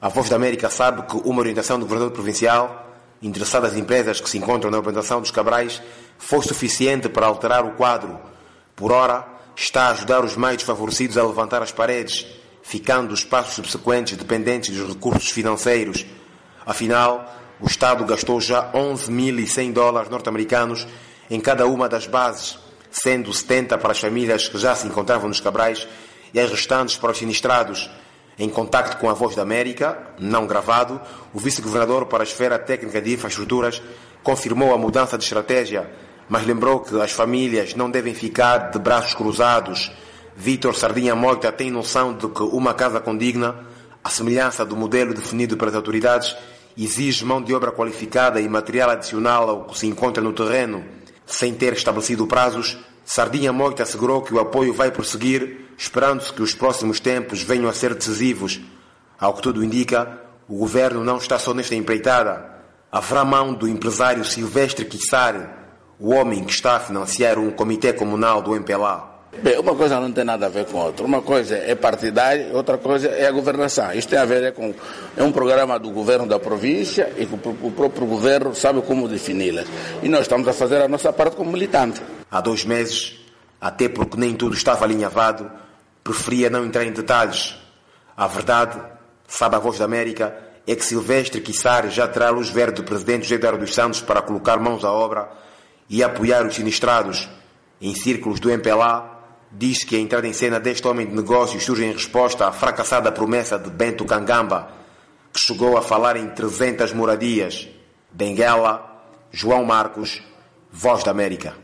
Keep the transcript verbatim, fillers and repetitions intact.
A Voz da América sabe que uma orientação do governador provincial, interessada às empresas que se encontram na implantação dos cabrais, foi suficiente para alterar o quadro. Por ora, está a ajudar os mais desfavorecidos a levantar as paredes, ficando os passos subsequentes dependentes dos recursos financeiros. Afinal, o Estado gastou já onze mil e cem dólares norte-americanos em cada uma das bases, sendo setenta para as famílias que já se encontravam nos cabrais e as restantes para os sinistrados. Em contacto com a Voz da América, não gravado, o vice-governador para a esfera técnica de infraestruturas confirmou a mudança de estratégia, mas lembrou que as famílias não devem ficar de braços cruzados. Vítor Sardinha Moita tem noção de que uma casa condigna, à semelhança do modelo definido pelas autoridades, exige mão de obra qualificada e material adicional ao que se encontra no terreno. Sem ter estabelecido prazos, Sardinha Moita assegurou que o apoio vai prosseguir, esperando-se que os próximos tempos venham a ser decisivos. Ao que tudo indica, o governo não está só nesta empreitada. Haverá mão do empresário Silvestre Quissari, o homem que está a financiar um comitê comunal do M P L A. Bem, uma coisa não tem nada a ver com outra. Uma coisa é partidária, outra coisa é a governação. Isto tem a ver é com é um programa do governo da província e que o próprio governo sabe como defini-las. E nós estamos a fazer a nossa parte como militante. Há dois meses, até porque nem tudo estava alinhavado, preferia não entrar em detalhes. A verdade, sabe a Voz da América, é que Silvestre Quissari já terá a luz verde do presidente José Eduardo dos Santos para colocar mãos à obra e apoiar os sinistrados. Em círculos do M P L A, diz que a entrada em cena deste homem de negócios surge em resposta à fracassada promessa de Bento Kangamba, que chegou a falar em trezentas moradias. Benguela, João Marcos, Voz da América.